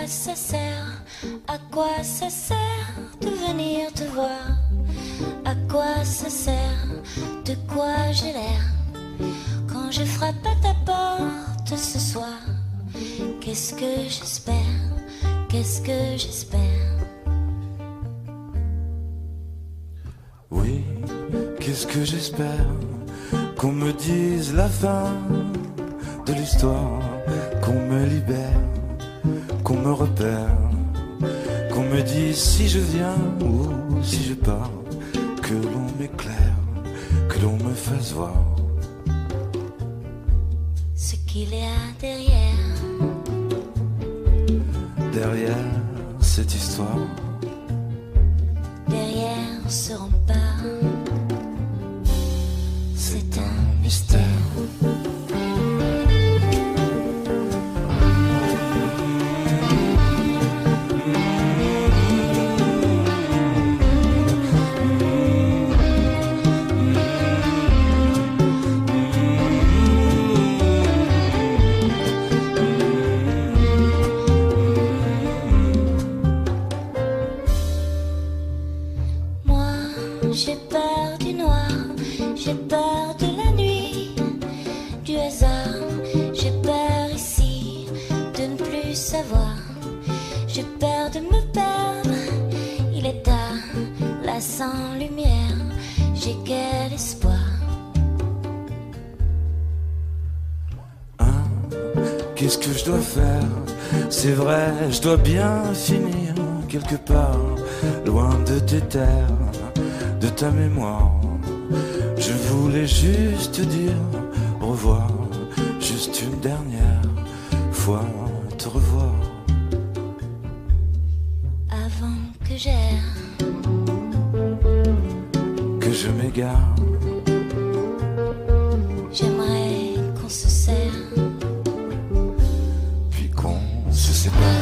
ça sert? À quoi ça sert de venir te voir? À quoi ça sert? De quoi j'ai l'air? Quand je frappe à ta porte ce soir, qu'est-ce que j'espère? Qu'est-ce que j'espère? Oui, qu'est-ce que j'espère? Qu'on me dise la fin de l'histoire, qu'on me libère, qu'on me repère, qu'on me dise si je viens ou si je pars, que l'on m'éclaire, que l'on me fasse voir ce qu'il y a derrière, derrière cette histoire, derrière ce rempart. C'est un mystère. J'ai peur du noir, j'ai peur de la nuit, du hasard. J'ai peur ici de ne plus savoir. J'ai peur de me perdre, il est tard, là sans lumière. J'ai quel espoir? Qu'est-ce que je dois faire? C'est vrai, je dois bien finir quelque part, loin de tes terres, de ta mémoire. Je voulais juste te dire au revoir, juste une dernière fois te revoir. Avant que j'erre, que je m'égare, j'aimerais qu'on se serre, puis qu'on se sépare.